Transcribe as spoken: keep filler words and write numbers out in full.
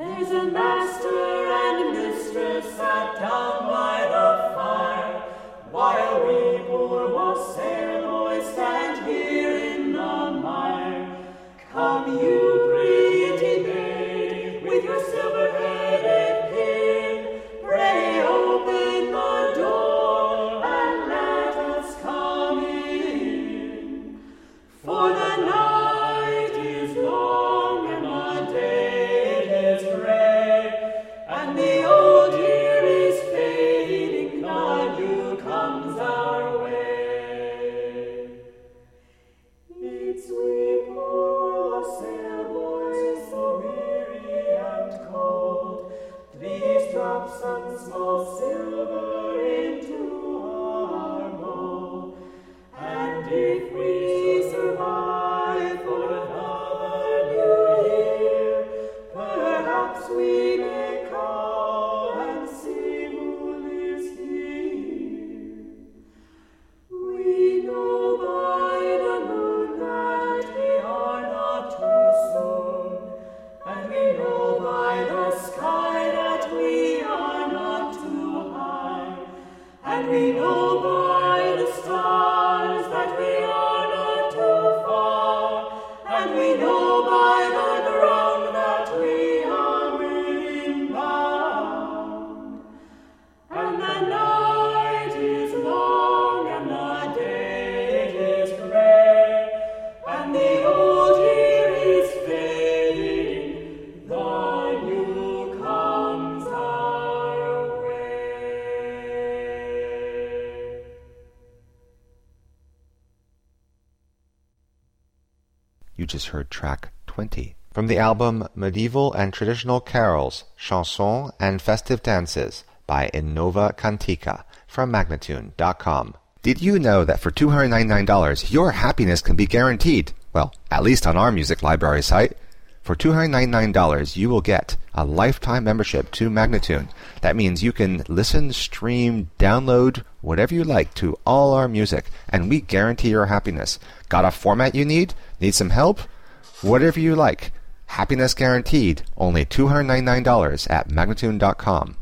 There's a master and mistress sat down by the fire, while we poor wassail boys stand here in the mire. Come you pretty maid, with your silver-headed pin, pray open the door and let us come in. For the night is long and the day is gray, and the old year is fading, the new comes our way. It's we poor wassail boys, so weary and cold, please drop some small silver into our bowl, and if we survive for another new year, perhaps we may call and see who lives here. We know by the moon that we are not too soon, and we know by the sky that we are not too high, and we know by the stars that we are not too far, and we know by the ground that we are wind-bound. And the night is long and the day is gray, and the old year is fading, the new comes our way. You just heard track twenty from the album Medieval and Traditional Carols, Chansons and Festive Dances by Innova Cantica from Magnatune dot com. Did you know that for two hundred ninety-nine dollars your happiness can be guaranteed? Well, at least on our music library site. For two hundred ninety-nine dollars you will get a lifetime membership to Magnatune. That means you can listen, stream, download, whatever you like to all our music, and we guarantee your happiness. Got a format you need? Need some help? Whatever you like. Happiness guaranteed. Only two hundred ninety-nine dollars at Magnatune dot com.